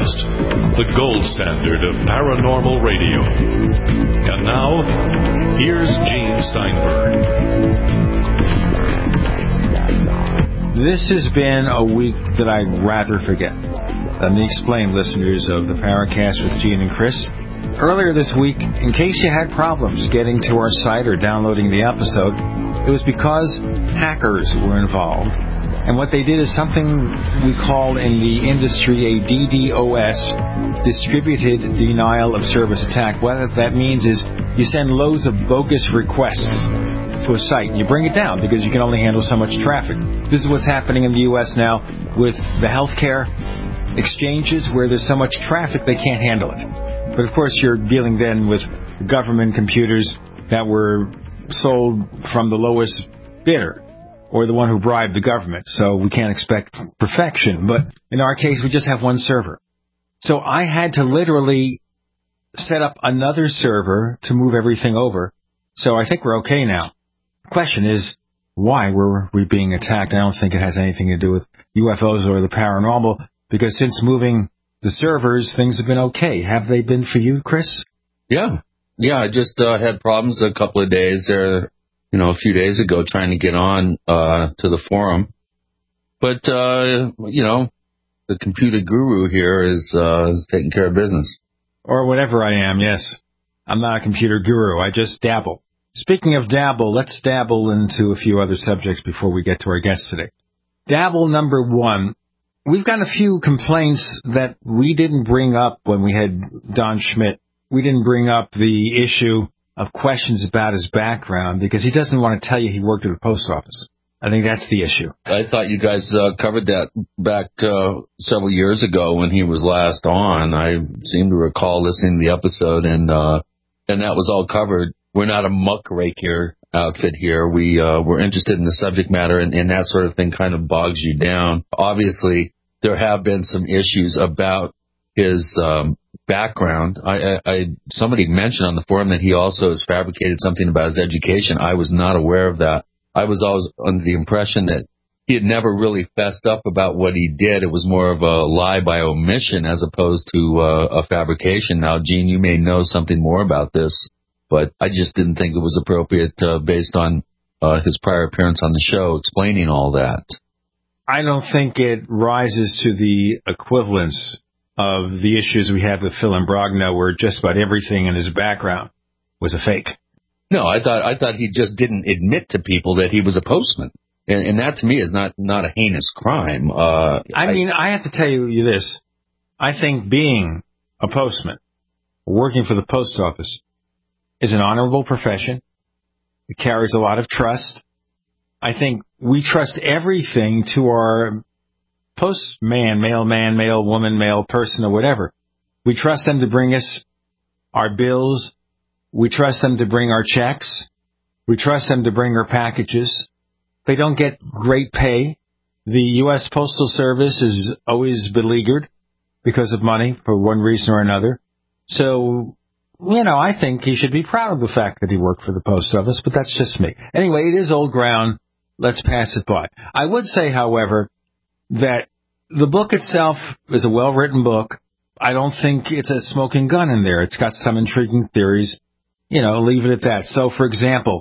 Paracast, the gold standard of paranormal radio. And now, here's Gene Steinberg. This has been a week that I'd rather forget. Let me explain, listeners of the Paracast with Gene and Chris. Earlier this week, in case you had problems getting to our site or downloading the episode, it was because hackers were involved. And what they did is something we call in the industry a DDoS, Distributed Denial of Service Attack. What that means is you send loads of bogus requests to a site and you bring it down because you can only handle so much traffic. This is what's happening in the U.S. now with the healthcare exchanges where there's so much traffic they can't handle it. But of course you're dealing then with government computers that were sold from the lowest bidder, or the one who bribed the government, so we can't expect perfection. But in our case, we just have one server. So I had to literally set up another server to move everything over. So I think we're okay now. The question is, why were we being attacked? I don't think it has anything to do with UFOs or the paranormal, because since moving the servers, things have been okay. Have they been for you, Chris? Yeah, I just had problems a couple of days there. A few days ago trying to get on to the forum. But, the computer guru here is taking care of business. Or whatever I am, yes. I'm not a computer guru. I just dabble. Speaking of dabble, let's dabble into a few other subjects before we get to our guest today. Dabble number one. We've got a few complaints that we didn't bring up when we had Don Schmidt. We didn't bring up the issue of questions about his background because he doesn't want to tell you he worked at the post office. I think that's the issue. I thought you guys covered that back several years ago when he was last on. I seem to recall listening to the episode, and that was all covered. We're not a muckraker outfit here. We're interested in the subject matter, and that sort of thing kind of bogs you down. Obviously, there have been some issues about his background. Somebody mentioned on the forum that he also has fabricated something about his education. I was not aware of that. I was always under the impression that he had never really fessed up about what he did. It was more of a lie by omission as opposed to a fabrication. Now, Gene, you may know something more about this, but I just didn't think it was appropriate based on his prior appearance on the show explaining all that. I don't think it rises to the equivalence of the issues we had with Phil Imbrogno, where just about everything in his background was a fake. No, I thought he just didn't admit to people that he was a postman, and that to me is not a heinous crime. I have to tell you this: I think being a postman, working for the post office, is an honorable profession. It carries a lot of trust. I think we trust everything to our postman, mailman, mailwoman, mail person, or whatever. We trust them to bring us our bills. We trust them to bring our checks. We trust them to bring our packages. They don't get great pay. The U.S. Postal Service is always beleaguered because of money for one reason or another. So, I think he should be proud of the fact that he worked for the post office, but that's just me. Anyway, it is old ground. Let's pass it by. I would say, however, that the book itself is a well-written book. I don't think it's a smoking gun in there. It's got some intriguing theories. Leave it at that. So, for example,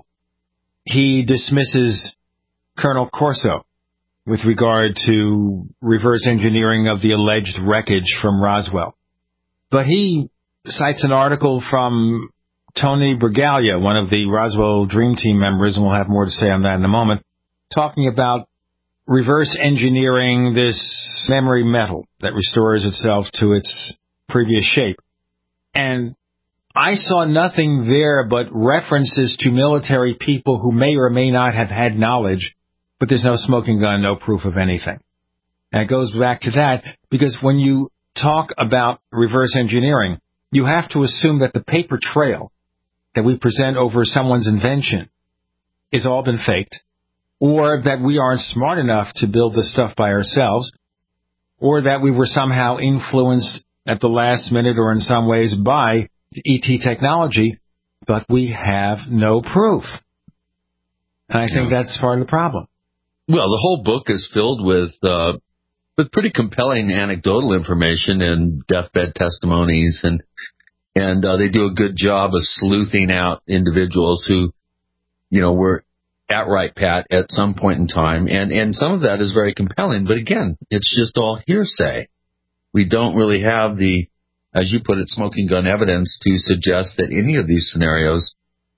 he dismisses Colonel Corso with regard to reverse engineering of the alleged wreckage from Roswell. But he cites an article from Tony Bragalia, one of the Roswell Dream Team members, and we'll have more to say on that in a moment, talking about reverse engineering this memory metal that restores itself to its previous shape. And I saw nothing there but references to military people who may or may not have had knowledge, but there's no smoking gun, no proof of anything. And it goes back to that, because when you talk about reverse engineering, you have to assume that the paper trail that we present over someone's invention is all been faked, or that we aren't smart enough to build this stuff by ourselves, or that we were somehow influenced at the last minute or in some ways by ET technology, but we have no proof. And I think that's part of the problem. Well, the whole book is filled with with pretty compelling anecdotal information and deathbed testimonies, and they do a good job of sleuthing out individuals who, were at Right Pat at some point in time, and some of that is very compelling. But again, it's just all hearsay. We don't really have the, as you put it, smoking gun evidence to suggest that any of these scenarios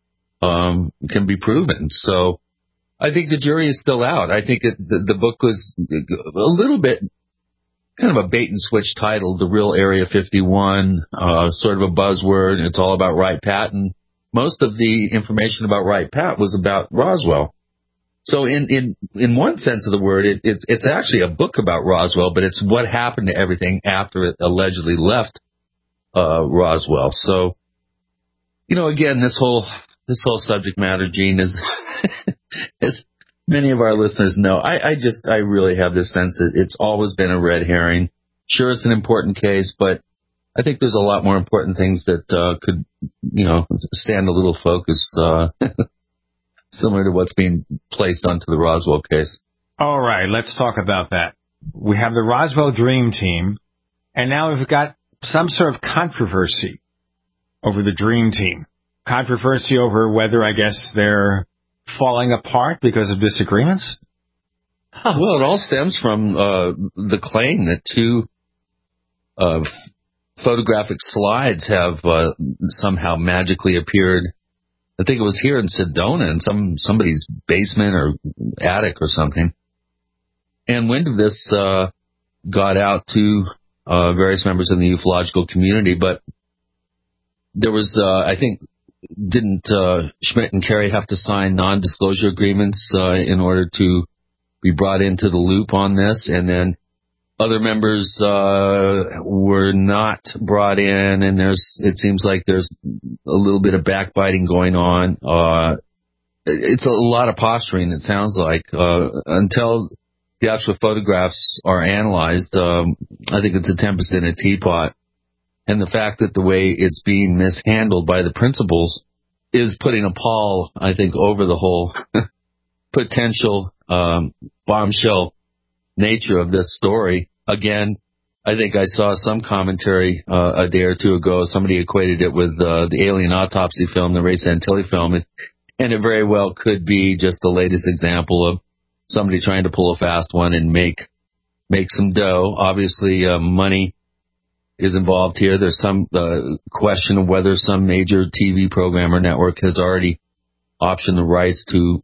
can be proven. So I think the jury is still out. I think the book was a little bit kind of a bait and switch title, The Real Area 51, sort of a buzzword. It's all about Wright Pat, and most of the information about Wright Pat was about Roswell. So in one sense of the word, it's actually a book about Roswell, but it's what happened to everything after it allegedly left Roswell. So, again, this whole subject matter, Gene, is as many of our listeners know, I really have this sense that it's always been a red herring. Sure, it's an important case, but I think there's a lot more important things that could, stand a little focus, similar to what's being placed onto the Roswell case. All right, let's talk about that. We have the Roswell Dream Team, and now we've got some sort of controversy over the Dream Team. Controversy over whether, I guess, they're falling apart because of disagreements? Well, it all stems from the claim that two photographic slides have somehow magically appeared. I think it was here in Sedona in somebody's basement or attic or something. And when this got out to various members of the ufological community, but there was, I think, didn't Schmidt and Carey have to sign non-disclosure agreements in order to be brought into the loop on this? And then other members were not brought in, and it seems like there's a little bit of backbiting going on. It's a lot of posturing, it sounds like, until the actual photographs are analyzed. I think it's a tempest in a teapot. And the fact that the way it's being mishandled by the principals is putting a pall, I think, over the whole potential bombshell nature of this story. Again, I think I saw some commentary a day or two ago. Somebody equated it with the Alien Autopsy film, the Ray Santilli film, and it very well could be just the latest example of somebody trying to pull a fast one and make some dough. Obviously, money is involved here. There's some question of whether some major TV program or network has already optioned the rights to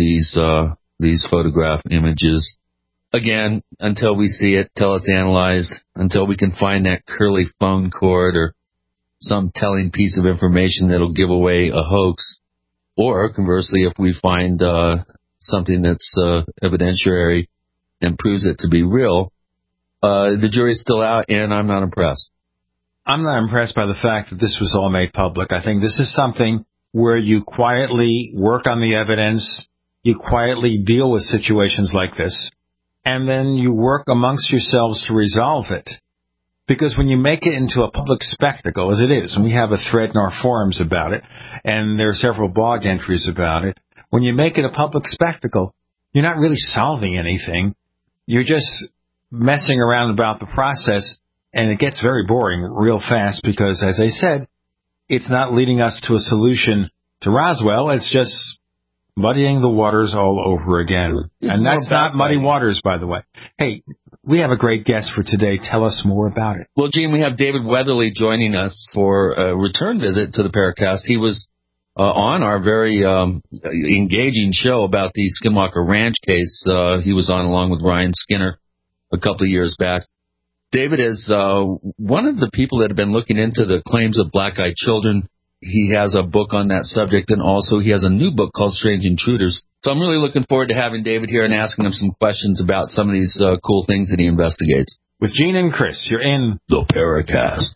these photograph images. Again, until we see it, till it's analyzed, until we can find that curly phone cord or some telling piece of information that'll give away a hoax, or conversely, if we find something that's evidentiary and proves it to be real, the jury's still out, and I'm not impressed. I'm not impressed by the fact that this was all made public. I think this is something where you quietly work on the evidence, you quietly deal with situations like this, and then you work amongst yourselves to resolve it. Because when you make it into a public spectacle, as it is, and we have a thread in our forums about it, and there are several blog entries about it, when you make it a public spectacle, you're not really solving anything. You're just messing around about the process, and it gets very boring real fast because, as I said, it's not leading us to a solution to Roswell. It's just muddying the waters all over again. And that's not muddy waters, by the way. Hey, we have a great guest for today. Tell us more about it. Well, Gene, we have David Weatherly joining us for a return visit to the Paracast. He was on our very engaging show about the Skinwalker Ranch case. He was on along with Ryan Skinner a couple of years back. David is one of the people that have been looking into the claims of black-eyed children. He has a book on that subject, and also he has a new book called Strange Intruders. So I'm really looking forward to having David here and asking him some questions about some of these cool things that he investigates. With Gene and Chris, you're in the Paracast.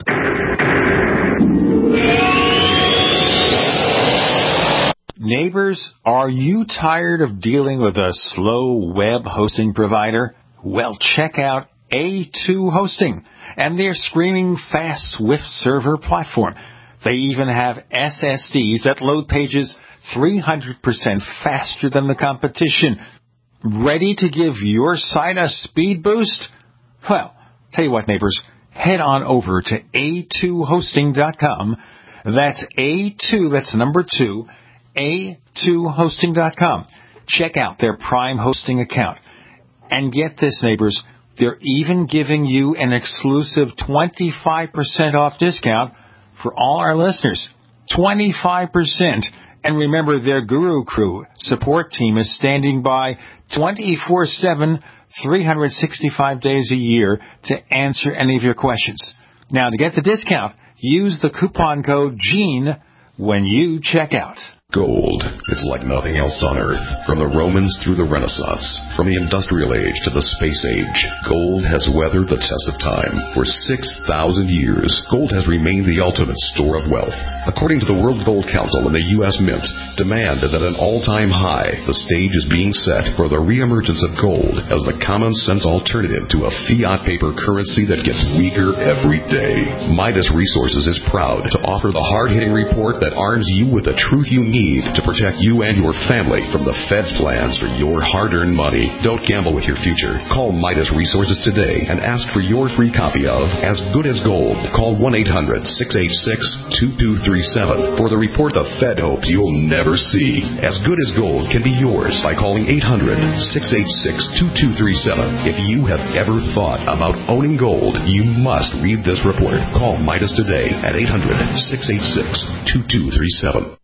Neighbors, are you tired of dealing with a slow web hosting provider? Well, check out A2 Hosting and their screaming fast Swift server platform. They even have SSDs that load pages 300% faster than the competition. Ready to give your site a speed boost? Well, tell you what, neighbors, head on over to a2hosting.com. That's A2, that's number 2, a2hosting.com. Check out their Prime hosting account. And get this, neighbors, they're even giving you an exclusive 25% off discount for all our listeners. 25%. And remember, their Guru Crew support team is standing by 24/7, 365 days a year to answer any of your questions. Now, to get the discount, use the coupon code GENE when you check out. Gold is like nothing else on Earth. From the Romans through the Renaissance, from the Industrial Age to the Space Age, gold has weathered the test of time. For 6,000 years, gold has remained the ultimate store of wealth. According to the World Gold Council and the U.S. Mint, demand is at an all-time high. The stage is being set for the reemergence of gold as the common-sense alternative to a fiat paper currency that gets weaker every day. Midas Resources is proud to offer the hard-hitting report that arms you with the truth you need to protect you and your family from the Fed's plans for your hard-earned money. Don't gamble with your future. Call Midas Resources today and ask for your free copy of As Good as Gold. Call 1-800-686-2237 for the report the Fed hopes you'll never see. As Good as Gold can be yours by calling 800-686-2237. If you have ever thought about owning gold, you must read this report. Call Midas today at 800-686-2237.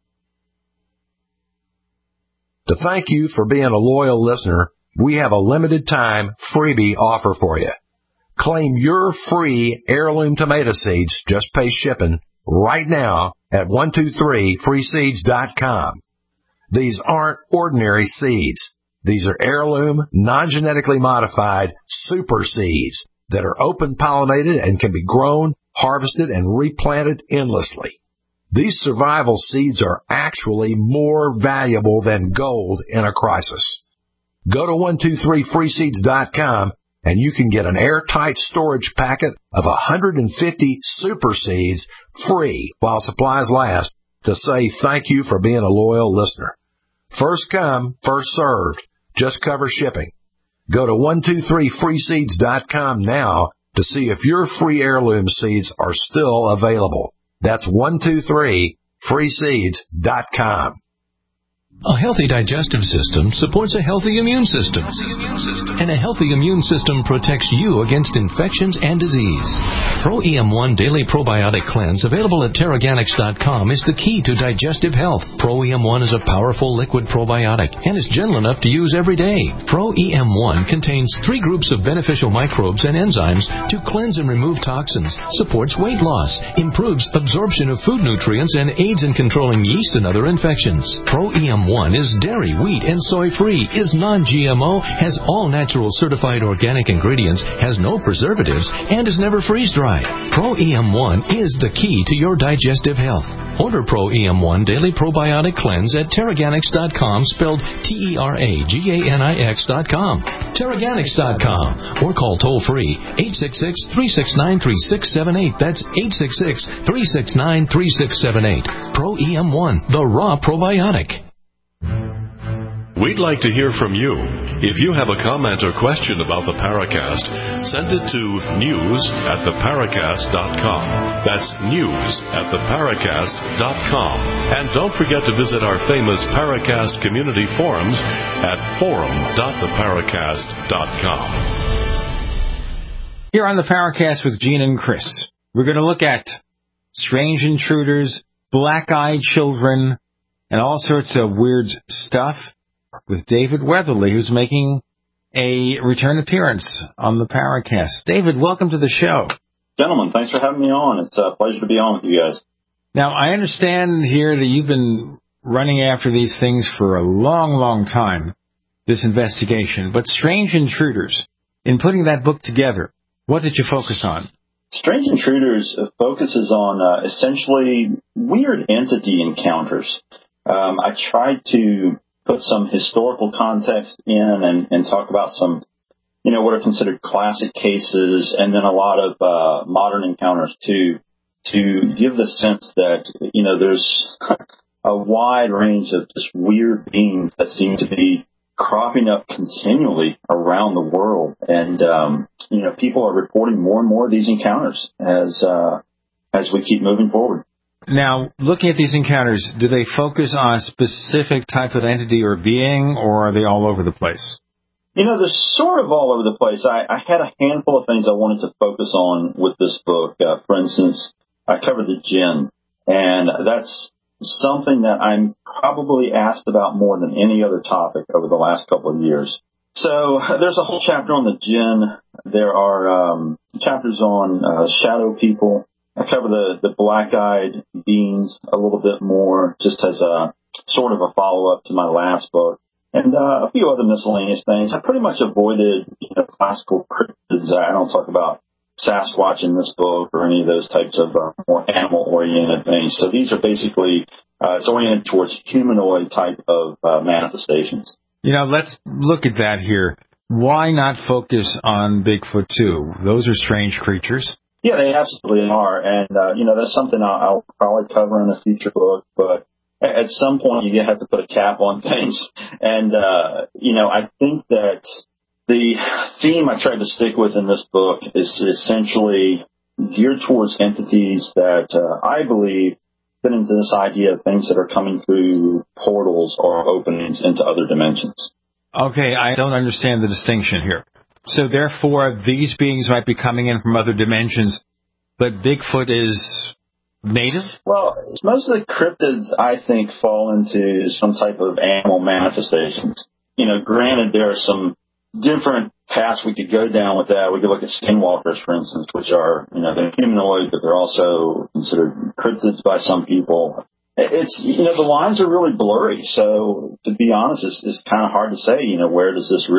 To thank you for being a loyal listener, we have a limited time freebie offer for you. Claim your free heirloom tomato seeds, just pay shipping, right now at 123freeseeds.com. These aren't ordinary seeds. These are heirloom, non-genetically modified super seeds that are open pollinated and can be grown, harvested, and replanted endlessly. These survival seeds are actually more valuable than gold in a crisis. Go to 123freeseeds.com and you can get an airtight storage packet of 150 super seeds free while supplies last to say thank you for being a loyal listener. First come, first served. Just cover shipping. Go to 123freeseeds.com now to see if your free heirloom seeds are still available. That's 123freeseeds.com. A healthy digestive system supports a healthy immune system. And a healthy immune system protects you against infections and disease. Pro-EM1 Daily Probiotic Cleanse, available at Teraganix.com, is the key to digestive health. Pro-EM1 is a powerful liquid probiotic and is gentle enough to use every day. Pro-EM1 contains 3 groups of beneficial microbes and enzymes to cleanse and remove toxins, supports weight loss, improves absorption of food nutrients, and aids in controlling yeast and other infections. Pro-EM1 is dairy, wheat, and soy-free, is non-GMO, has all natural certified organic ingredients, has no preservatives, and is never freeze-dried. Pro-EM1 is the key to your digestive health. Order Pro-EM1 Daily Probiotic Cleanse at Teraganix.com, spelled Teraganix.com. Teraganix.com, or call toll-free 866-369-3678. That's 866-369-3678. Pro-EM1, the raw probiotic. We'd like to hear from you. If you have a comment or question about the Paracast, send it to news@theparacast.com. That's news@theparacast.com. And don't forget to visit our famous Paracast community forums at forum.theparacast.com. Here on the Paracast with Gene and Chris, we're going to look at strange intruders, black-eyed children, and all sorts of weird stuff with David Weatherly, who's making a return appearance on the Paracast. David, welcome to the show. Gentlemen, thanks for having me on. It's a pleasure to be on with you guys. Now, I understand here that you've been running after these things for a long, long time, this investigation. But Strange Intruders, in putting that book together, what did you focus on? Strange Intruders focuses on essentially weird entity encounters. I tried to put some historical context in and talk about some, what are considered classic cases, and then a lot of modern encounters too, to give the sense that, there's a wide range of just weird beings that seem to be cropping up continually around the world. And, people are reporting more and more of these encounters as we keep moving forward. Now, looking at these encounters, do they focus on a specific type of entity or being, or are they all over the place? They're sort of all over the place. I had a handful of things I wanted to focus on with this book. For instance, I covered the jinn, and that's something that I'm probably asked about more than any other topic over the last couple of years. So there's a whole chapter on the jinn. There are chapters on shadow people. I cover the black-eyed beings a little bit more, just as a sort of a follow-up to my last book, and a few other miscellaneous things. I pretty much avoided classical cryptids. I don't talk about Sasquatch in this book or any of those types of more animal-oriented things. So these are basically it's oriented towards humanoid type of manifestations. Let's look at that here. Why not focus on Bigfoot too? Those are strange creatures. Yeah, they absolutely are. And, that's something I'll probably cover in a future book. But at some point, you have to put a cap on things. And, I think that the theme I tried to stick with in this book is essentially geared towards entities that I believe fit into this idea of things that are coming through portals or openings into other dimensions. Okay, I don't understand the distinction here. So therefore, these beings might be coming in from other dimensions, but Bigfoot is native? Well, most of the cryptids, I think, fall into some type of animal manifestations. Granted, there are some different paths we could go down with that. We could look at skinwalkers, for instance, which are, they're humanoid, but they're also considered cryptids by some people. It's, the lines are really blurry. So to be honest, it's kind of hard to say, where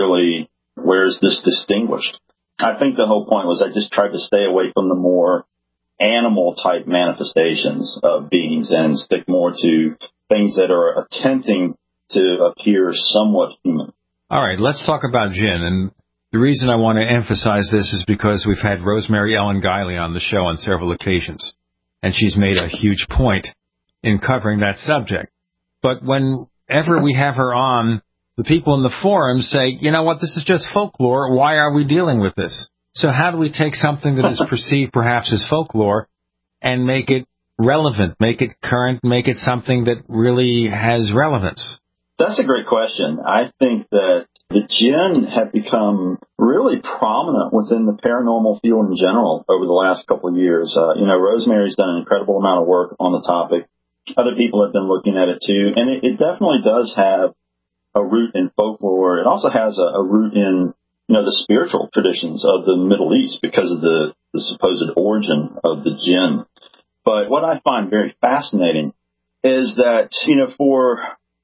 is this distinguished? I think the whole point was I just tried to stay away from the more animal type manifestations of beings and stick more to things that are attempting to appear somewhat human. All right, let's talk about jinn. And the reason I want to emphasize this is because we've had Rosemary Ellen Guiley on the show on several occasions, and she's made a huge point in covering that subject. But whenever we have her on, the people in the forums say, you know what, this is just folklore. Why are we dealing with this? So how do we take something that is perceived perhaps as folklore and make it relevant, make it current, make it something that really has relevance? That's a great question. I think that the jinn have become really prominent within the paranormal field in general over the last couple of years. Rosemary's done an incredible amount of work on the topic. Other people have been looking at it too. And it definitely does have a root in folklore. It also has a root in, the spiritual traditions of the Middle East because of the supposed origin of the jinn. But what I find very fascinating is that, for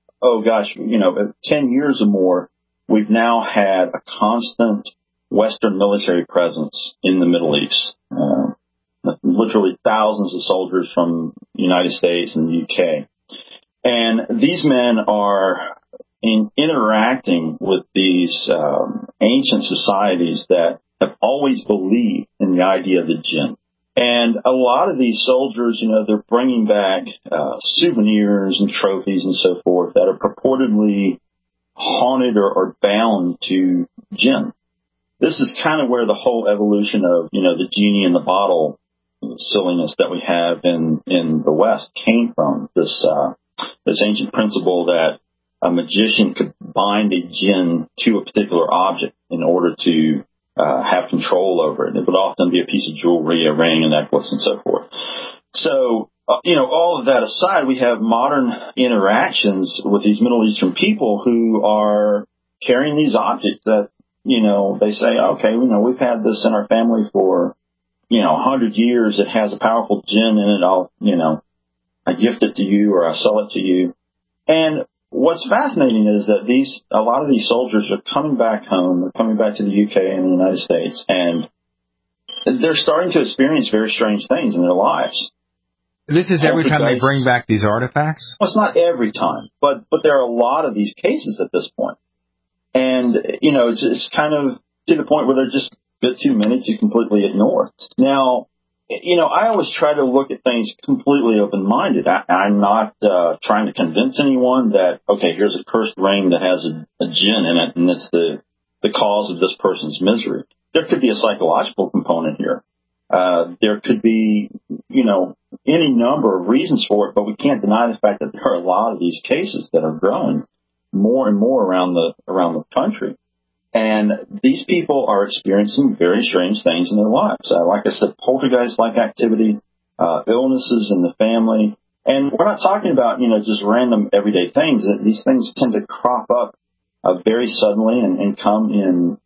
10 years or more, we've now had a constant Western military presence in the Middle East. Literally thousands of soldiers from the United States and the UK. And these men are interacting with these ancient societies that have always believed in the idea of the jinn. And a lot of these soldiers, they're bringing back souvenirs and trophies and so forth that are purportedly haunted or bound to jinn. This is kind of where the whole evolution of, the genie in the bottle silliness that we have in the West came from. This ancient principle that a magician could bind a jinn to a particular object in order to have control over it. It would often be a piece of jewelry, a ring, a necklace, and so forth. So, all of that aside, we have modern interactions with these Middle Eastern people who are carrying these objects that, they say, okay, we've had this in our family for, 100 years. It has a powerful jinn in it. I gift it to you or I sell it to you. And what's fascinating is that a lot of these soldiers are coming back home, they're coming back to the UK and the United States, and they're starting to experience very strange things in their lives. This is every time they bring back these artifacts? Well, it's not every time, but there are a lot of these cases at this point. And, it's kind of to the point where they're just a bit too many to completely ignore. Now, I always try to look at things completely open-minded. I'm not trying to convince anyone that, okay, here's a cursed ring that has a jinn in it, and it's the cause of this person's misery. There could be a psychological component here. There could be, any number of reasons for it, but we can't deny the fact that there are a lot of these cases that are growing more and more around the country. And these people are experiencing very strange things in their lives. Like I said, poltergeist-like activity, illnesses in the family. And we're not talking about, just random everyday things. These things tend to crop up very suddenly and come in,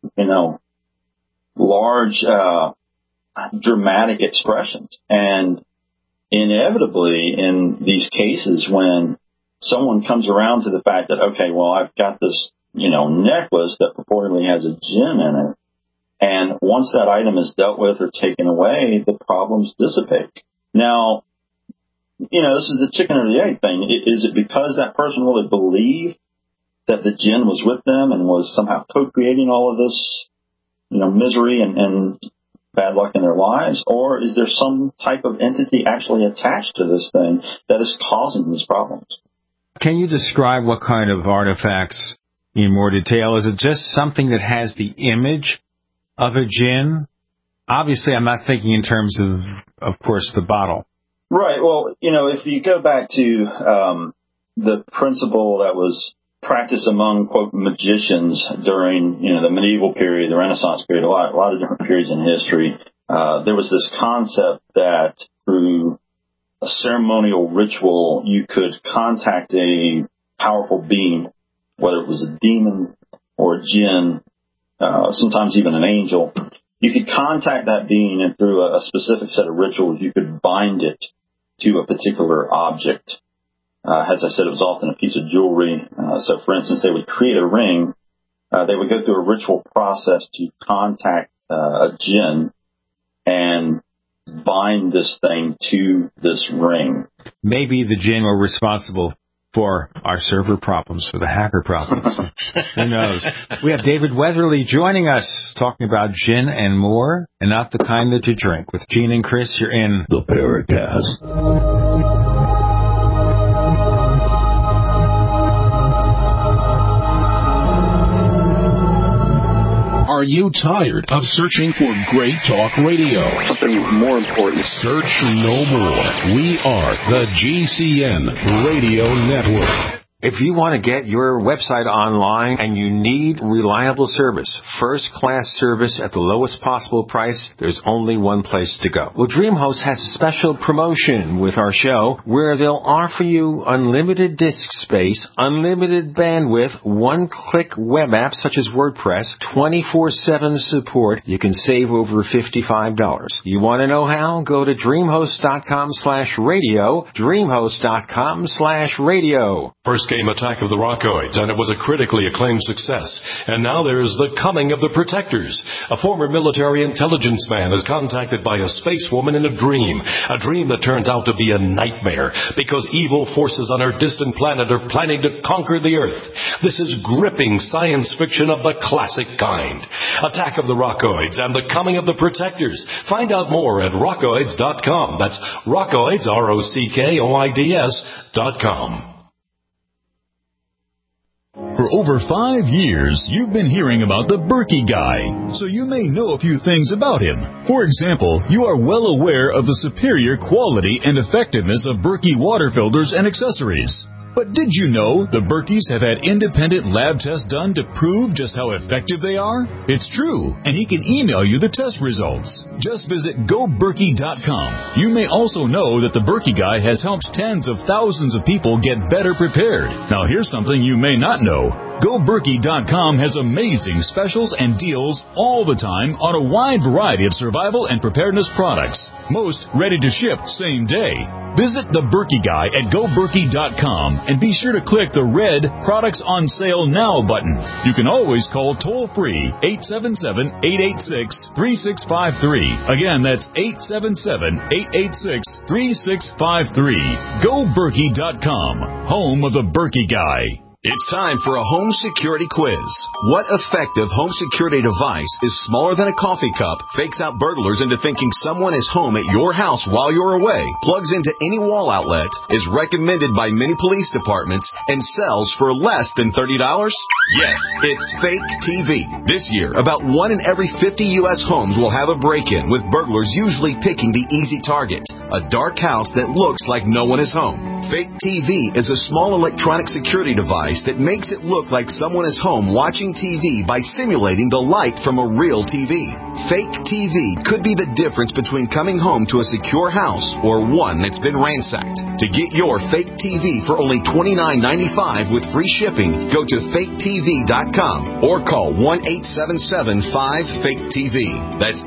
large, dramatic expressions. And inevitably in these cases, when someone comes around to the fact that, okay, well, I've got this, necklace that purportedly has a gem in it, and once that item is dealt with or taken away, the problems dissipate. Now, this is the chicken or the egg thing. Is it because that person really believed that the jinn was with them and was somehow co-creating all of this, misery and bad luck in their lives? Or is there some type of entity actually attached to this thing that is causing these problems? Can you describe what kind of artifacts in more detail? Is it just something that has the image of a jinn? Obviously, I'm not thinking in terms of course, the bottle. Right. Well, if you go back to the principle that was practiced among, quote, magicians during, the medieval period, the Renaissance period, a lot of different periods in history, there was this concept that through a ceremonial ritual, you could contact a powerful being, whether it was a demon or a jinn, sometimes even an angel. You could contact that being, and through a specific set of rituals, you could bind it to a particular object. As I said, it was often a piece of jewelry. So, for instance, they would create a ring. They would go through a ritual process to contact a jinn and bind this thing to this ring. Maybe the jinn were responsible for our server problems, for the hacker problems. Who knows? We have David Weatherly joining us, talking about gin and more, and not the kind that you drink. With Gene and Chris, you're in the Paracast. Are you tired of searching for great talk radio? Something more important. Search no more. We are the GCN Radio Network. If you want to get your website online and you need reliable service, first-class service at the lowest possible price, there's only one place to go. Well, DreamHost has a special promotion with our show where they'll offer you unlimited disk space, unlimited bandwidth, one-click web apps such as WordPress, 24/7 support. You can save over $55. You want to know how? Go to DreamHost.com/radio, DreamHost.com/radio. First came Attack of the Rockoids, and it was a critically acclaimed success. And now there's The Coming of the Protectors. A former military intelligence man is contacted by a space woman in a dream that turns out to be a nightmare because evil forces on our distant planet are planning to conquer the Earth. This is gripping science fiction of the classic kind. Attack of the Rockoids and The Coming of the Protectors. Find out more at rockoids.com. That's Rockoids, ROCKOIDS.com. For over 5 years, you've been hearing about the Berkey Guy, so you may know a few things about him. For example, you are well aware of the superior quality and effectiveness of Berkey water filters and accessories. But did you know the Berkeys have had independent lab tests done to prove just how effective they are? It's true, and he can email you the test results. Just visit GoBerkey.com. You may also know that the Berkey Guy has helped tens of thousands of people get better prepared. Now here's something you may not know. GoBerkey.com has amazing specials and deals all the time on a wide variety of survival and preparedness products. Most ready to ship same day. Visit the Berkey Guy at GoBerkey.com and be sure to click the red Products on Sale Now button. You can always call toll-free 877-886-3653. Again, that's 877-886-3653. GoBerkey.com, home of the Berkey Guy. It's time for a home security quiz. What effective home security device is smaller than a coffee cup, fakes out burglars into thinking someone is home at your house while you're away, plugs into any wall outlet, is recommended by many police departments, and sells for less than $30? Yes, it's Fake TV. This year, about 1 in every 50 U.S. homes will have a break-in, with burglars usually picking the easy target, a dark house that looks like no one is home. Fake TV is a small electronic security device that makes it look like someone is home watching TV by simulating the light from a real TV. Fake TV could be the difference between coming home to a secure house or one that's been ransacked. To get your Fake TV for only $29.95 with free shipping, go to faketv.com or call 1-877-5-FAKE-TV. That's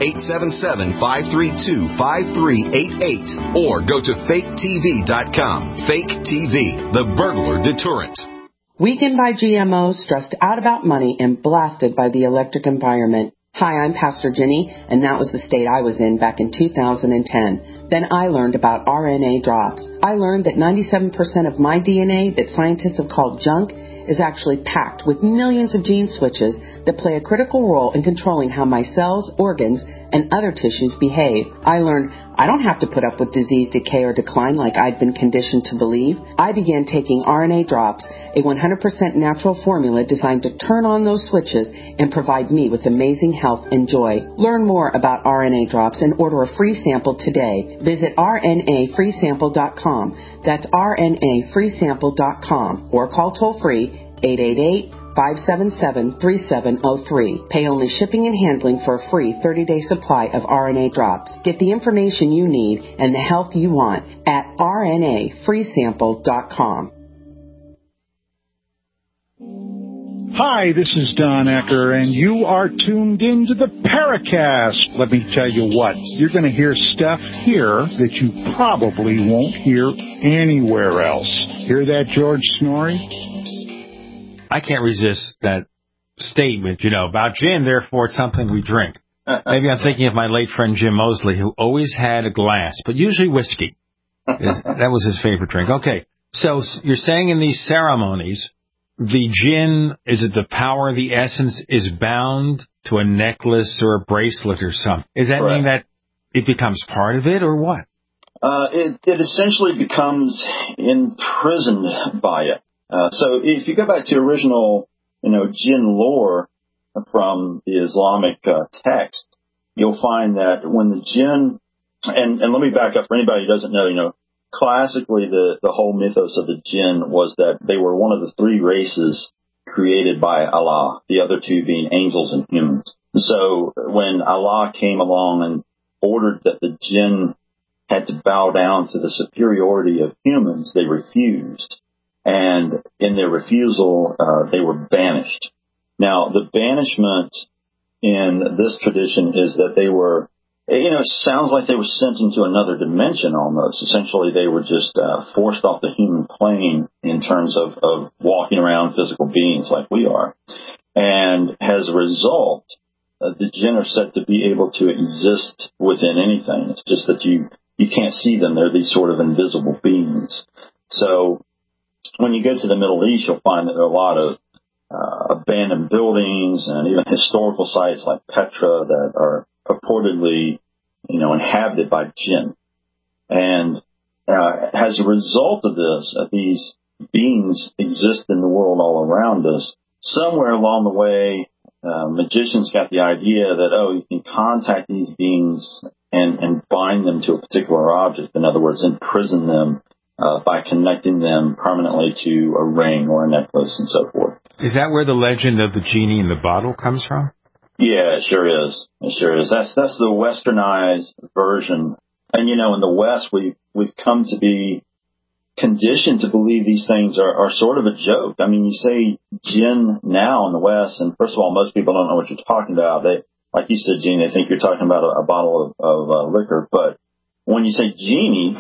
877-532-5388 or go to faketv.com. Fake TV, the burglar deterrent. Weakened by GMOs, stressed out about money, and blasted by the electric environment. Hi, I'm Pastor Jenny, and that was the state I was in back in 2010. Then I learned about RNA drops. I learned that 97% of my DNA that scientists have called junk is actually packed with millions of gene switches that play a critical role in controlling how my cells, organs, and other tissues behave. I learned I don't have to put up with disease, decay, or decline like I'd been conditioned to believe. I began taking RNA drops, a 100% natural formula designed to turn on those switches and provide me with amazing health and joy. Learn more about RNA drops and order a free sample today. Visit rnafreesample.com. That's rnafreesample.com or call toll-free 888-577-3703. Pay only shipping and handling for a free 30-day supply of RNA drops. Get the information you need and the health you want at rnafreesample.com. Hi, this is Don Ecker, and you are tuned into the Paracast. Let me tell you what, you're going to hear stuff here that you probably won't hear anywhere else. Hear that, George Snorri? I can't resist that statement, about gin, therefore it's something we drink. Maybe I'm thinking of my late friend Jim Mosley, who always had a glass, but usually whiskey. That was his favorite drink. Okay, so you're saying in these ceremonies, the gin, is it the power, the essence, is bound to a necklace or a bracelet or something? Does that mean that it becomes part of it, or what? It essentially becomes imprisoned by it. So if you go back to original, jinn lore from the Islamic text, you'll find that when the jinn, and let me back up for anybody who doesn't know, classically the whole mythos of the jinn was that they were one of the three races created by Allah, the other two being angels and humans. So when Allah came along and ordered that the jinn had to bow down to the superiority of humans, they refused. And in their refusal, they were banished. Now, the banishment in this tradition is that they were, it sounds like they were sent into another dimension almost. Essentially, they were just forced off the human plane in terms of walking around physical beings like we are. And as a result, the jinn are said to be able to exist within anything. It's just that you can't see them. They're these sort of invisible beings. So when you go to the Middle East, you'll find that there are a lot of abandoned buildings and even historical sites like Petra that are purportedly, inhabited by jinn. And as a result of this, these beings exist in the world all around us. Somewhere along the way, magicians got the idea that, you can contact these beings and bind them to a particular object. In other words, imprison them by connecting them permanently to a ring or a necklace and so forth. Is that where the legend of the genie in the bottle comes from? Yeah, it sure is. It sure is. That's the westernized version. And, in the West, we've come to be conditioned to believe these things are sort of a joke. I mean, you say gin now in the West, and first of all, most people don't know what you're talking about. They, like you said, Gene, they think you're talking about a bottle of liquor. But when you say genie,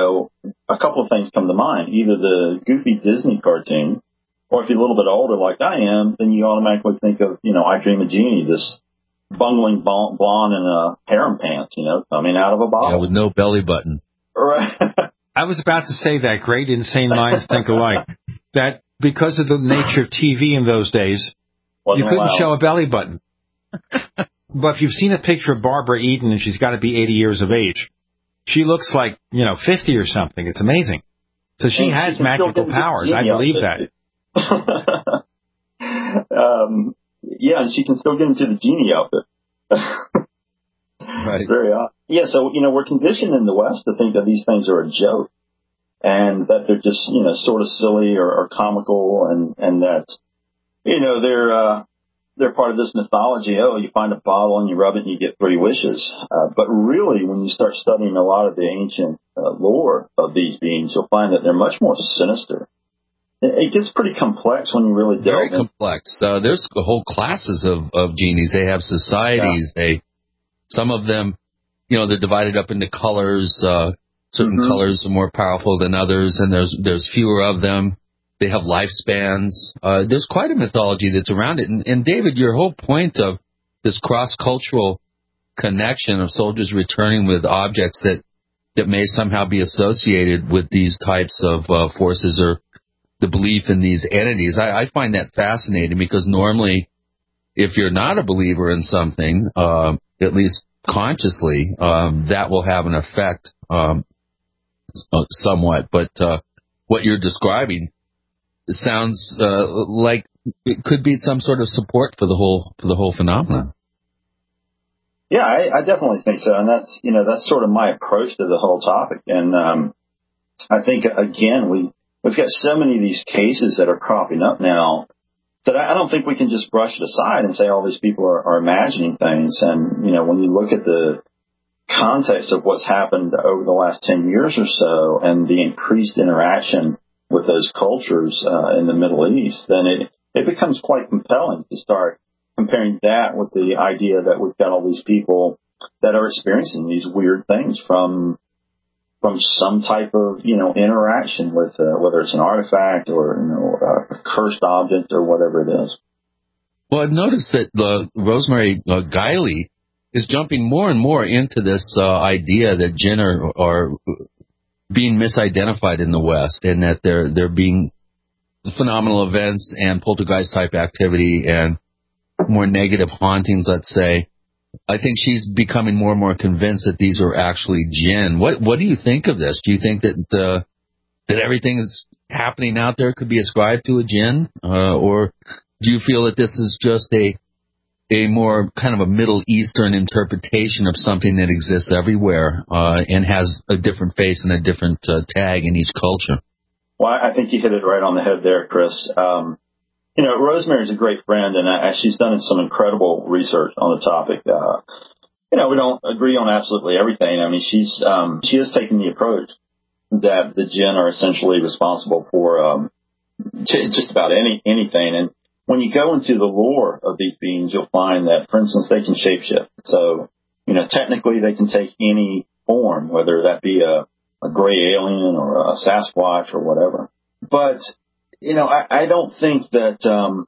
a couple of things come to mind. Either the goofy Disney cartoon, or if you're a little bit older like I am, then you automatically think of, I Dream of Jeannie, this bungling blonde in harem pants, coming out of a bottle. Yeah, with no belly button. Right. I was about to say that. Great insane minds think alike. That because of the nature of TV in those days, you couldn't show a belly button. But if you've seen a picture of Barbara Eden, and she's got to be 80 years of age, she looks like, 50 or something. It's amazing. So she has magical powers. I believe that. Yeah, and she can still get into the genie outfit. Right. Very odd. Yeah, so, we're conditioned in the West to think that these things are a joke and that they're just, sort of silly or comical and that, they're part of this mythology. Oh, you find a bottle and you rub it and you get 3 wishes. But really, when you start studying a lot of the ancient lore of these beings, you'll find that they're much more sinister. It gets pretty complex when you really delve in. Very complex. There's whole classes of genies. They have societies. Yeah. Some of them, they're divided up into colors. Certain colors are more powerful than others, and there's fewer of them. They have lifespans. There's quite a mythology that's around it. And David, your whole point of this cross-cultural connection of soldiers returning with objects that may somehow be associated with these types of forces or the belief in these entities, I find that fascinating because normally if you're not a believer in something, at least consciously, that will have an effect somewhat. But what you're describing sounds like it could be some sort of support for the whole phenomenon. Yeah, I definitely think so, and that's sort of my approach to the whole topic. And I think again we've got so many of these cases that are cropping up now that I don't think we can just brush it aside and say all these people are imagining things. And when you look at the context of what's happened over the last 10 years or so and the increased interaction with those cultures in the Middle East, then it becomes quite compelling to start comparing that with the idea that we've got all these people that are experiencing these weird things from some type of, interaction with, whether it's an artifact or, a cursed object or whatever it is. Well, I've noticed that Rosemary Guiley is jumping more and more into this idea that jinn are being misidentified in the West and that they're being phenomenal events and poltergeist type activity and more negative hauntings, let's say. I think she's becoming more and more convinced that these are actually jinn. What do you think of this? Do you think that everything that's happening out there could be ascribed to a jinn, or do you feel that this is just a more kind of a Middle Eastern interpretation of something that exists everywhere and has a different face and a different tag in each culture? Well, I think you hit it right on the head there, Chris. Rosemary's a great friend, and she's done some incredible research on the topic. We don't agree on absolutely everything. I mean, she has taken the approach that the jinn are essentially responsible for just about anything. And when you go into the lore of these beings, you'll find that, for instance, they can shapeshift. So, technically they can take any form, whether that be a gray alien or a Sasquatch or whatever. But I don't think that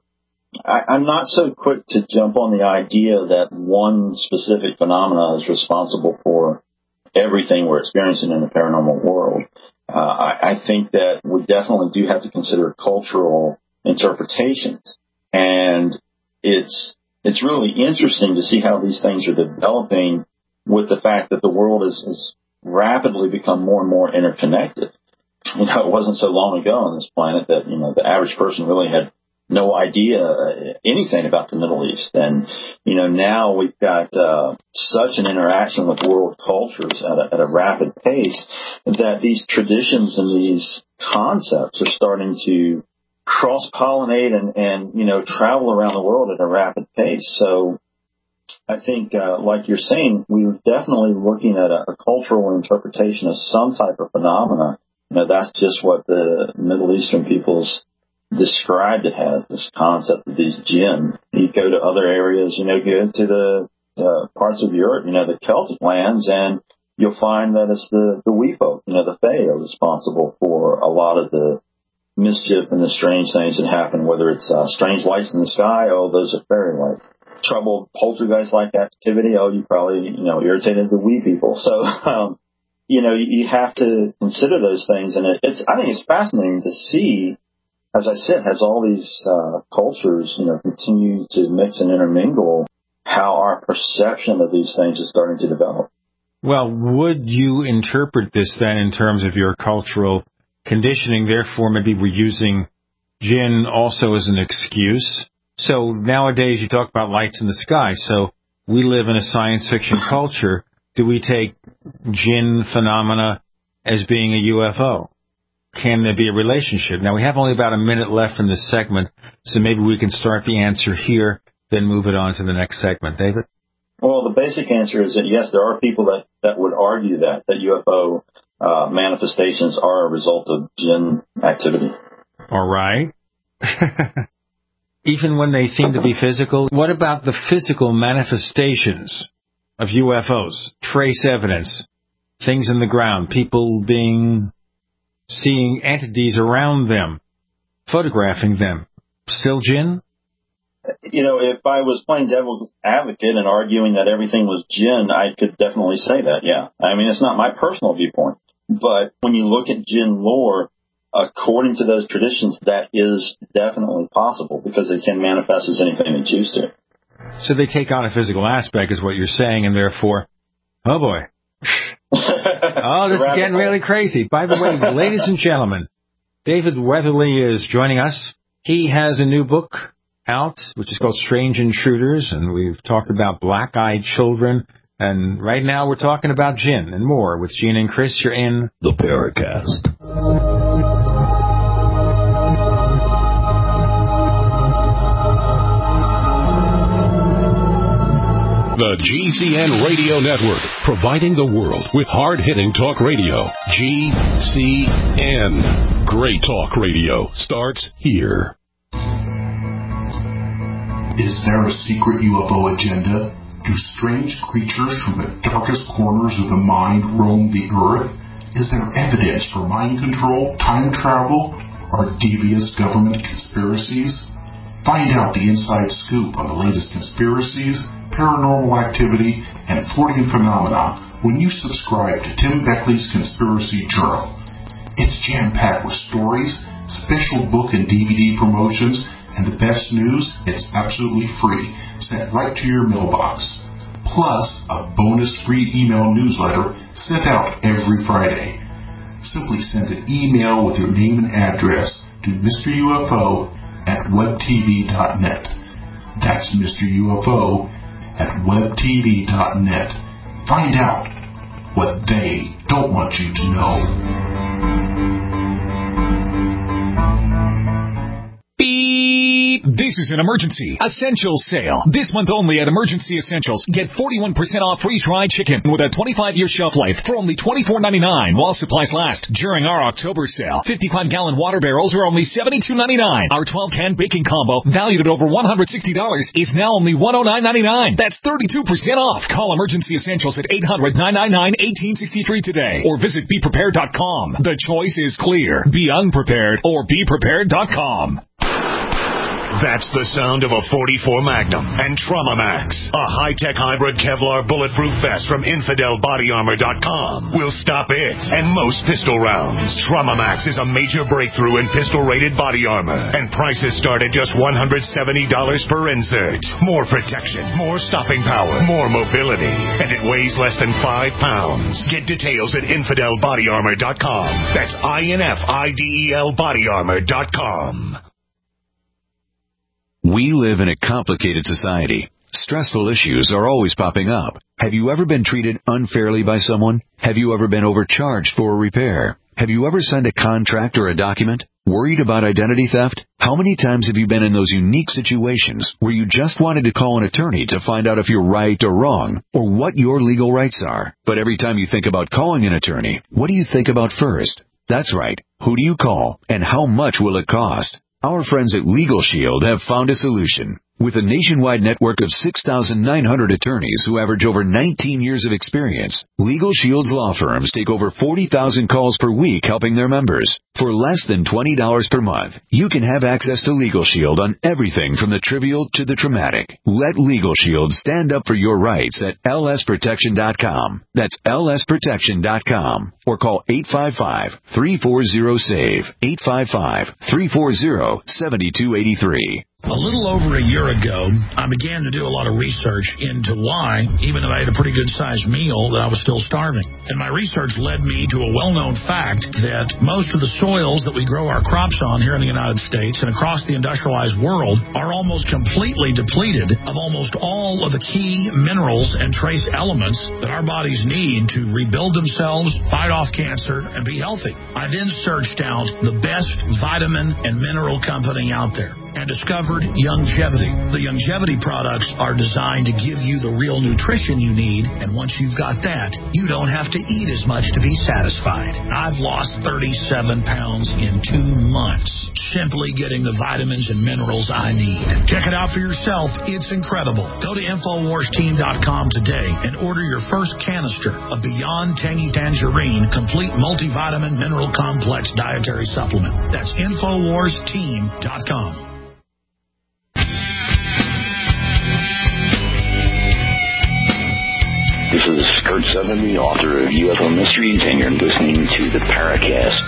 I'm not so quick to jump on the idea that one specific phenomena is responsible for everything we're experiencing in the paranormal world. I think that we definitely do have to consider cultural interpretations, and it's really interesting to see how these things are developing with the fact that the world is rapidly become more and more interconnected. It wasn't so long ago on this planet that, the average person really had no idea anything about the Middle East. And, now we've got such an interaction with world cultures at a rapid pace that these traditions and these concepts are starting to cross-pollinate and travel around the world at a rapid pace. So I think, like you're saying, we're definitely looking at a cultural interpretation of some type of phenomena. That's just what the Middle Eastern peoples described it as, this concept of these jinn. You go to other areas, go to the parts of Europe, the Celtic lands, and you'll find that it's the wee folk, the Fae are responsible for a lot of the mischief and the strange things that happen, whether it's strange lights in the sky, those are fairy lights. Troubled poltergeist-like activity, you probably, irritated the wee people. So, you have to consider those things, and I think it's fascinating to see as I said, as all these cultures, continue to mix and intermingle, how our perception of these things is starting to develop. Well, would you interpret this then in terms of your cultural conditioning? Therefore, maybe we're using jinn also as an excuse. So nowadays you talk about lights in the sky. So we live in a science fiction culture. Do we take jinn phenomena as being a UFO? Can there be a relationship? Now, we have only about a minute left in this segment, so maybe we can start the answer here, then move it on to the next segment. David? Well, the basic answer is that, yes, there are people that would argue that UFO manifestations are a result of jinn activity. All right. Even when they seem to be physical, what about the physical manifestations of UFOs? Trace evidence, things in the ground, people seeing entities around them, photographing them. Still jinn? If I was playing devil's advocate and arguing that everything was jinn, I could definitely say that, yeah. I mean, it's not my personal viewpoint. But when you look at jinn lore, according to those traditions, that is definitely possible because they can manifest as anything they choose to. So they take on a physical aspect is what you're saying, and therefore, oh boy. Oh, this is getting really crazy. By the way, ladies and gentlemen, David Weatherly is joining us. He has a new book out, which is called Strange Intruders, and we've talked about black-eyed children, and right now we're talking about jinn and more with Gene and Chris. You're in the Paracast. The GCN Radio Network, providing the world with hard-hitting talk radio. GCN. Great talk radio starts here. Is there a secret UFO agenda? Do strange creatures from the darkest corners of the mind roam the earth? Is there evidence for mind control, time travel, or devious government conspiracies? Find out the inside scoop on the latest conspiracies, paranormal activity, and Fortean phenomena when you subscribe to Tim Beckley's Conspiracy Journal. It's jam-packed with stories, special book and DVD promotions, and the best news, it's absolutely free, sent right to your mailbox. Plus, a bonus free email newsletter sent out every Friday. Simply send an email with your name and address to MrUFO@webtv.net. That's Mr. UFO at webtv.net. Find out what they don't want you to know. Beep! This is an emergency essentials sale. This month only at Emergency Essentials. Get 41% off freeze-dried chicken with a 25-year shelf life for only $24.99 while supplies last. During our October sale, 55-gallon water barrels are only $72.99. Our 12-can baking combo, valued at over $160, is now only $109.99. That's 32% off. Call Emergency Essentials at 800-999-1863 today or visit BePrepared.com. The choice is clear. Be unprepared or BePrepared.com. That's the sound of a .44 Magnum and Trauma Max, a high-tech hybrid Kevlar bulletproof vest from InfidelBodyArmor.com. Will stop it and most pistol rounds. Trauma Max is a major breakthrough in pistol-rated body armor, and prices start at just $170 per insert. More protection, more stopping power, more mobility, and it weighs less than 5 pounds. Get details at InfidelBodyArmor.com. That's InfidelBodyArmor.com. We live in a complicated society. Stressful issues are always popping up. Have you ever been treated unfairly by someone? Have you ever been overcharged for a repair? Have you ever signed a contract or a document? Worried about identity theft? How many times have you been in those unique situations where you just wanted to call an attorney to find out if you're right or wrong, or what your legal rights are? But every time you think about calling an attorney, what do you think about first? That's right. Who do you call, and how much will it cost? Our friends at Legal Shield have found a solution. With a nationwide network of 6,900 attorneys who average over 19 years of experience, Legal Shield's law firms take over 40,000 calls per week helping their members. For less than $20 per month, you can have access to Legal Shield on everything from the trivial to the traumatic. Let Legal Shield stand up for your rights at lsprotection.com. That's lsprotection.com. Or call 855-340-SAVE, 855-340-7283. A little over a year ago, I began to do a lot of research into why, even though I had a pretty good-sized meal, that I was still starving. And my research led me to a well-known fact that most of the soils that we grow our crops on here in the United States and across the industrialized world are almost completely depleted of almost all of the key minerals and trace elements that our bodies need to rebuild themselves, fight off cancer, and be healthy. I then searched out the best vitamin and mineral company out there and discovered Youngevity. The Youngevity products are designed to give you the real nutrition you need, and once you've got that, you don't have to eat as much to be satisfied. I've lost 37 pounds in 2 months, simply getting the vitamins and minerals I need. Check it out for yourself. It's incredible. Go to InfoWarsTeam.com today and order your first canister of Beyond Tangy Tangerine Complete Multivitamin Mineral Complex Dietary Supplement. That's InfoWarsTeam.com. This is Kurt Sutherland, the author of UFO Mysteries, and you're listening to the Paracast.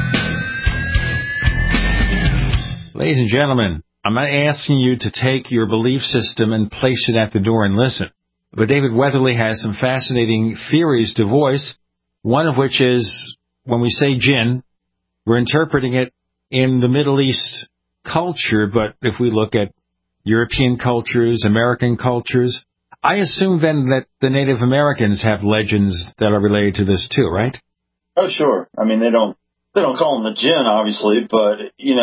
Ladies and gentlemen, I'm not asking you to take your belief system and place it at the door and listen. But David Weatherly has some fascinating theories to voice, one of which is when we say jinn, we're interpreting it in the Middle East culture, but if we look at European cultures, American cultures, I assume then that the Native Americans have legends that are related to this too, right? Oh, sure. I mean, they don't call them the jinn, obviously, but,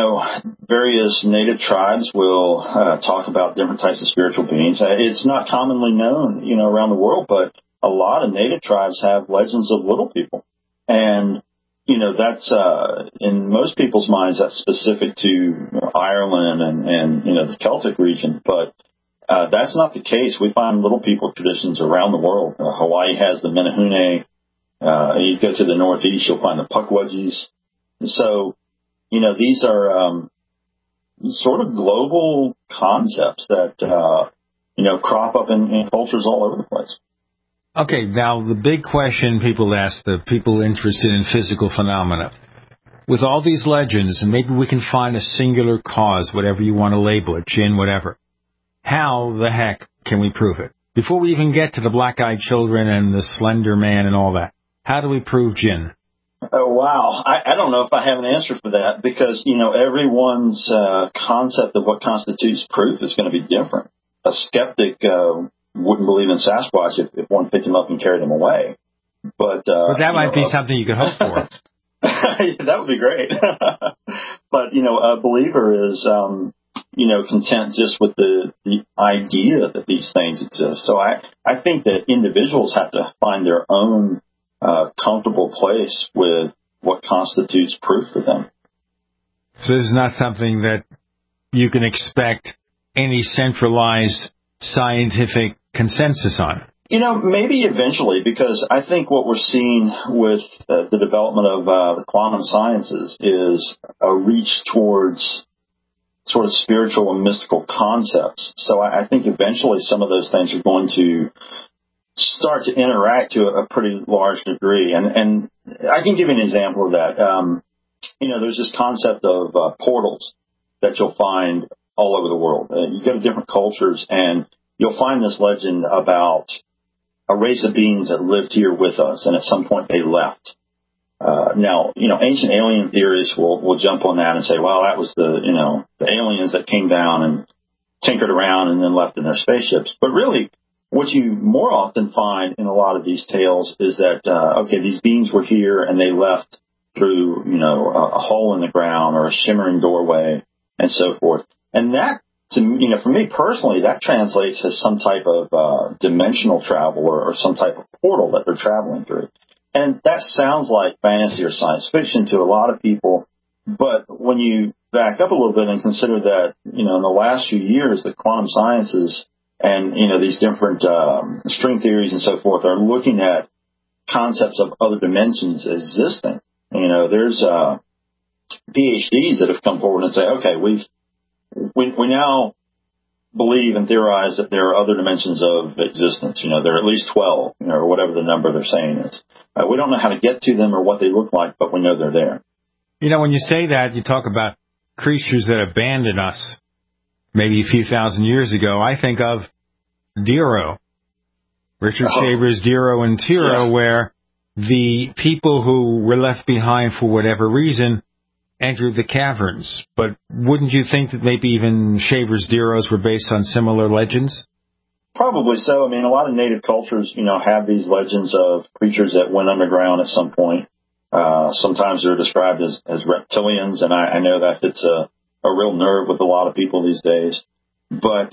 various native tribes will talk about different types of spiritual beings. It's not commonly known, around the world, but a lot of native tribes have legends of little people. And, that's, in most people's minds, that's specific to Ireland and the Celtic region, but that's not the case. We find little people traditions around the world. Hawaii has the Menehune. You go to the Northeast, you'll find the Pukwudgies. So, these are sort of global concepts that, crop up in cultures all over the place. Okay, now the big question people ask, the people interested in physical phenomena. With all these legends, and maybe we can find a singular cause, whatever you want to label it, jinn, whatever. How the heck can we prove it? Before we even get to the black-eyed children and the slender man and all that, how do we prove jinn? Oh, wow. I don't know if I have an answer for that because, everyone's concept of what constitutes proof is going to be different. A skeptic wouldn't believe in Sasquatch if one picked him up and carried him away. But that might be something you could hope for. That would be great. But, a believer is... content just with the idea that these things exist. So I think that individuals have to find their own comfortable place with what constitutes proof for them. So this is not something that you can expect any centralized scientific consensus on. Maybe eventually, because I think what we're seeing with the development of the quantum sciences is a reach towards sort of spiritual and mystical concepts. So I think eventually some of those things are going to start to interact to a pretty large degree. And I can give you an example of that. There's this concept of portals that you'll find all over the world. You go to different cultures and you'll find this legend about a race of beings that lived here with us, and at some point they left. Now, ancient alien theorists will jump on that and say, well, that was the aliens that came down and tinkered around and then left in their spaceships. But really, what you more often find in a lot of these tales is that, these beings were here and they left through, a hole in the ground or a shimmering doorway and so forth. And that, for me personally, that translates as some type of dimensional travel or some type of portal that they're traveling through. And that sounds like fantasy or science fiction to a lot of people, But when you back up a little bit and consider that, in the last few years, the quantum sciences and, these different string theories and so forth are looking at concepts of other dimensions existing. There's PhDs that have come forward and say, okay, we now believe and theorize that there are other dimensions of existence. There are at least 12, or whatever the number they're saying is. We don't know how to get to them or what they look like, but we know they're there. When you say that, you talk about creatures that abandoned us maybe a few thousand years ago. I think of Dero, Richard Shaver's Dero and Tiro, where the people who were left behind for whatever reason entered the caverns. But wouldn't you think that maybe even Shaver's Deros were based on similar legends? Probably so. A lot of native cultures, have these legends of creatures that went underground at some point. Sometimes they're described as reptilians, and I know that hits a real nerve with a lot of people these days. But,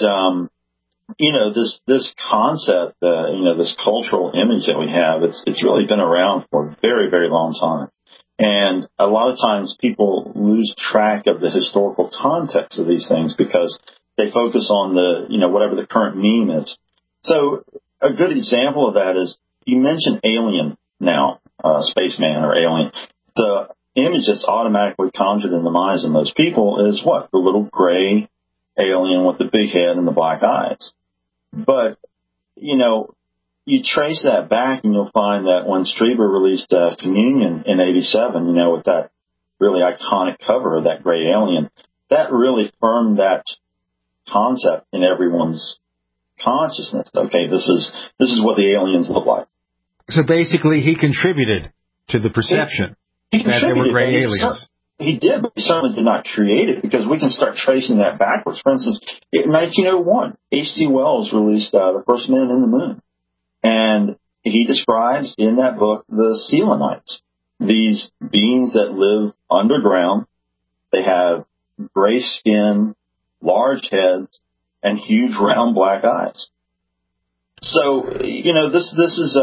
this concept, this cultural image that we have, it's really been around for a very, very long time. And a lot of times people lose track of the historical context of these things because they focus on whatever the current meme is. So a good example of that is you mentioned alien now, spaceman or alien. The image that's automatically conjured in the minds of most people is what? The little gray alien with the big head and the black eyes. But, you trace that back and you'll find that when Strieber released Communion in 87, with that really iconic cover of that gray alien, that really firmed that concept in everyone's consciousness. Okay, this is what the aliens look like. So basically he contributed to the perception that there were gray aliens. He did, but he certainly did not create it, because we can start tracing that backwards. For instance, in 1901, H.G. Wells released The First Man in the Moon. And he describes in that book the Selenites, these beings that live underground. They have gray skin, large heads, and huge round black eyes. So, this is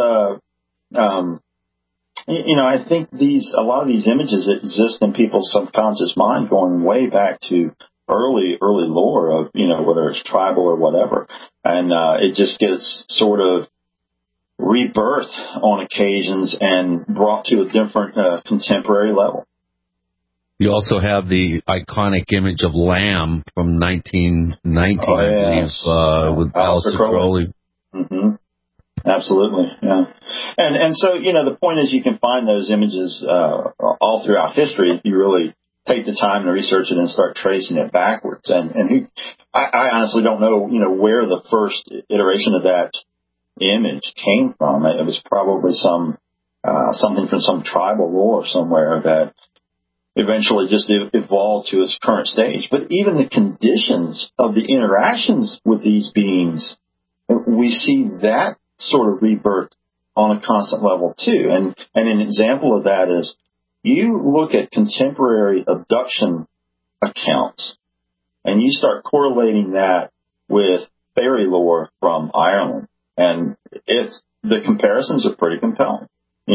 I think a lot of these images exist in people's subconscious mind going way back to early lore of, whether it's tribal or whatever. And it just gets sort of rebirth on occasions and brought to a different contemporary level. You also have the iconic image of Lamb from 1919, I believe, with Aleister Crowley. Mm-hmm. Absolutely, yeah. And so, the point is you can find those images all throughout history if you really take the time to research it and start tracing it backwards. And I honestly don't know, where the first iteration of that image came from. It was probably something from some tribal lore somewhere that eventually just evolved to its current stage. But even the conditions of the interactions with these beings, we see that sort of rebirth on a constant level too. And an example of that is you look at contemporary abduction accounts and you start correlating that with fairy lore from Ireland. And the comparisons are pretty compelling.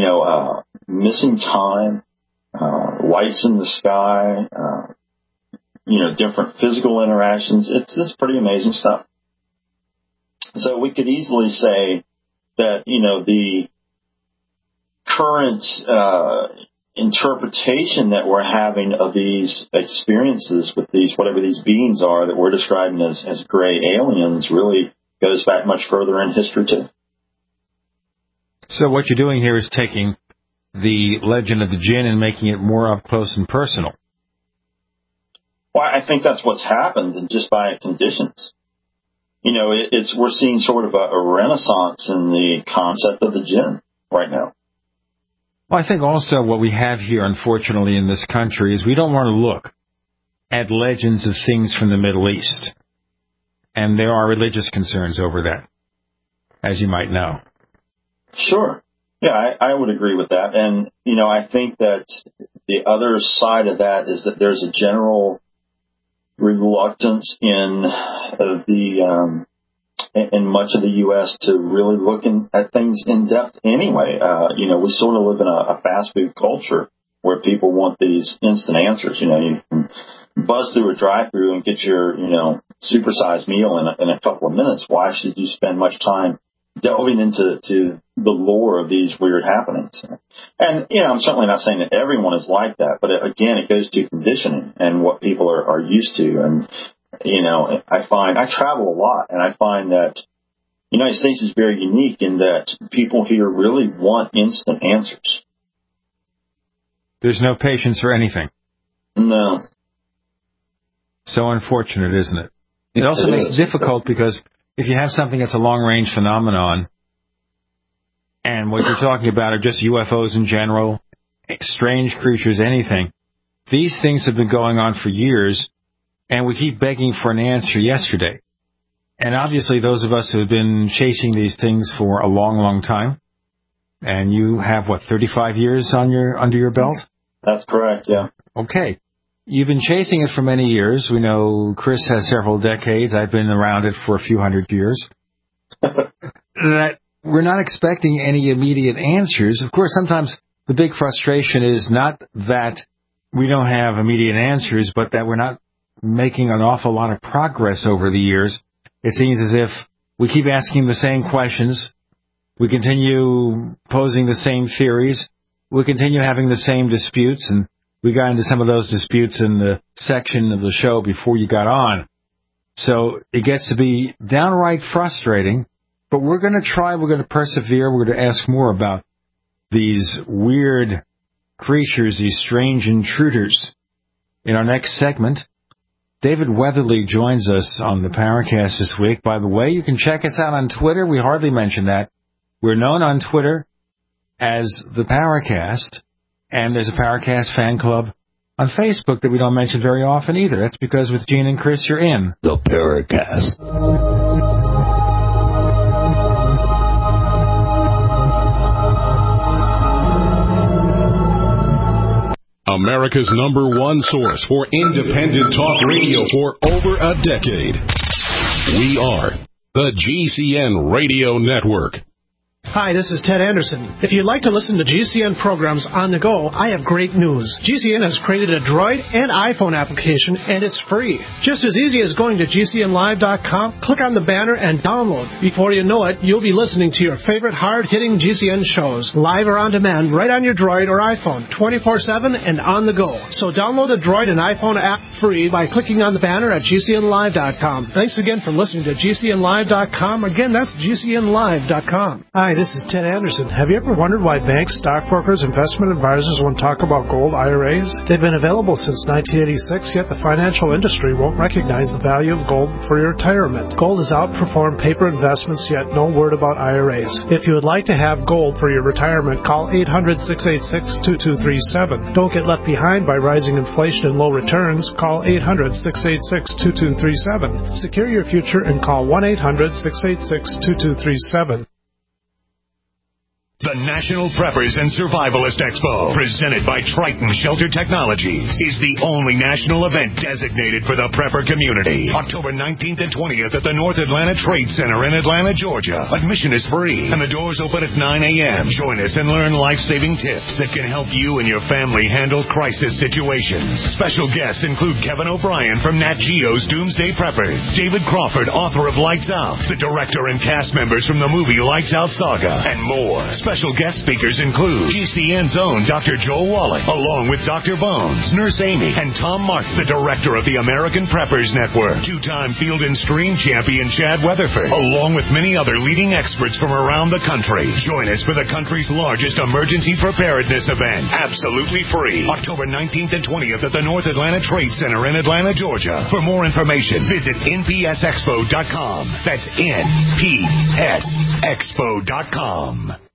Missing time, lights in the sky, different physical interactions. It's pretty amazing stuff. So we could easily say that, the current interpretation that we're having of these experiences with whatever these beings are that we're describing as gray aliens really goes back much further in history too. So what you're doing here is taking the legend of the jinn and making it more up close and personal. Well, I think that's what's happened, and just by conditions. We're seeing sort of a renaissance in the concept of the jinn right now. Well, I think also what we have here, unfortunately, in this country is we don't want to look at legends of things from the Middle East. And there are religious concerns over that, as you might know. Sure. Yeah, I would agree with that. And, I think that the other side of that is that there's a general reluctance in much of the U.S. to really look at things in depth anyway. We sort of live in a fast food culture where people want these instant answers. You know, you can buzz through a drive-through and get your, supersized meal in a couple of minutes. Why should you spend much time delving into the lore of these weird happenings? And, I'm certainly not saying that everyone is like that, but again, it goes to conditioning and what people are used to. And, I travel a lot, and I find that the United States is very unique in that people here really want instant answers. There's no patience for anything. No. So unfortunate, isn't it? It also makes it difficult because if you have something that's a long-range phenomenon, and what you're talking about are just UFOs in general, strange creatures, anything, these things have been going on for years, and we keep begging for an answer yesterday. And obviously those of us who have been chasing these things for a long, long time, and you have, 35 years under your belt? That's correct, yeah. Okay. You've been chasing it for many years. We know Chris has several decades. I've been around it for a few hundred years. That we're not expecting any immediate answers. Of course, sometimes the big frustration is not that we don't have immediate answers, but that we're not making an awful lot of progress over the years. It seems as if we keep asking the same questions. We continue posing the same theories. We continue having the same disputes, and we got into some of those disputes in the section of the show before you got on. So it gets to be downright frustrating, but we're going to try, we're going to persevere, we're going to ask more about these weird creatures, these strange intruders. In our next segment, David Weatherly joins us on the Paracast this week. By the way, you can check us out on Twitter. We hardly mention that. We're known on Twitter as the Paracast. And there's a Paracast fan club on Facebook that we don't mention very often either. That's because with Gene and Chris, you're in the Paracast. America's #1 source for independent talk radio for over a decade. We are the GCN Radio Network. Hi, this is Ted Anderson. If you'd like to listen to GCN programs on the go, I have great news. GCN has created a Droid and iPhone application, and it's free. Just as easy as going to GCNlive.com, click on the banner, and download. Before you know it, you'll be listening to your favorite hard-hitting GCN shows, live or on demand, right on your Droid or iPhone, 24/7 and on the go. So download the Droid and iPhone app free by clicking on the banner at GCNlive.com. Thanks again for listening to GCNlive.com. Again, that's GCNlive.com. Hi, this is Ted Anderson. Have you ever wondered why banks, stockbrokers, investment advisors won't talk about gold IRAs? They've been available since 1986, yet the financial industry won't recognize the value of gold for your retirement. Gold has outperformed paper investments, yet no word about IRAs. If you would like to have gold for your retirement, call 800-686-2237. Don't get left behind by rising inflation and low returns. Call 800-686-2237. Secure your future and call 1-800-686-2237. The National Preppers and Survivalist Expo, presented by Triton Shelter Technologies, is the only national event designated for the prepper community. October 19th and 20th at the North Atlanta Trade Center in Atlanta, Georgia. Admission is free, and the doors open at 9 a.m. Join us and learn life-saving tips that can help you and your family handle crisis situations. Special guests include Kevin O'Brien from Nat Geo's Doomsday Preppers, David Crawford, author of Lights Out, the director and cast members from the movie Lights Out Saga, and more. Special guest speakers include GCN's own Dr. Joel Wallach, along with Dr. Bones, Nurse Amy, and Tom Martin, the director of the American Preppers Network, two-time Field and Stream champion Chad Weatherford, along with many other leading experts from around the country. Join us for the country's largest emergency preparedness event, absolutely free, October 19th and 20th at the North Atlanta Trade Center in Atlanta, Georgia. For more information, visit npsexpo.com. That's npsexpo.com.